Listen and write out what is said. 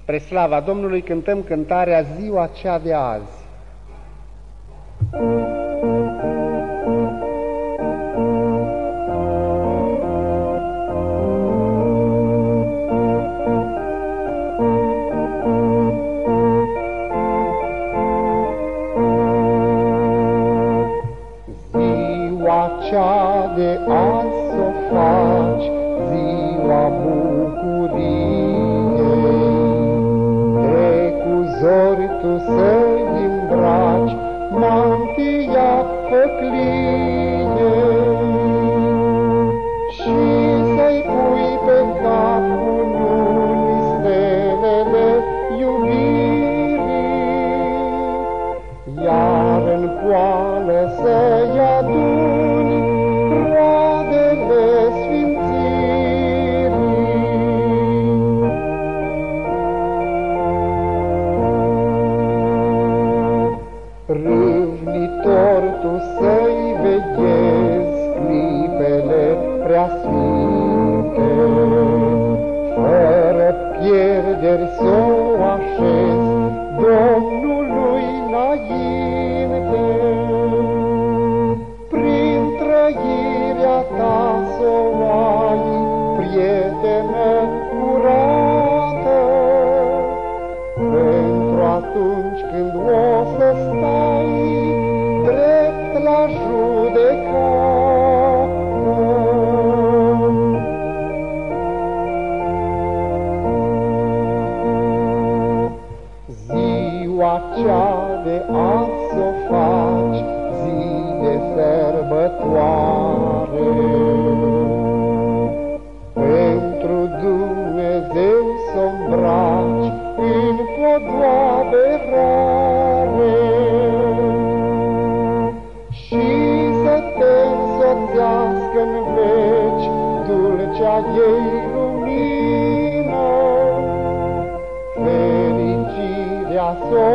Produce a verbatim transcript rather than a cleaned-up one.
Spre slava Domnului cântăm cântarea Ziua cea de azi. Ziua cea de azi s-o faci, ziua bucuriei, de cu zori tu să-i îmbraci mantia făcliei și să-i pui pe cap cununi stelele iubirii, iar în poală să-i aduni roadele sfințirii. Râvnitor tu să-i veghezi clipele preasfinte, fără pierderi s-o așezi Domnului înainte. Prin trăirea ta s-o ai, prietenă curată, pentru atunci când o să stai drept la judecată. Ziua cea de azi s-o faci, zi de sărbătoare, pentru Dumnezeu s-o îmbraci în podoabe rare și să te însoțească în veci dulcea ei lumină. Fericirea s-o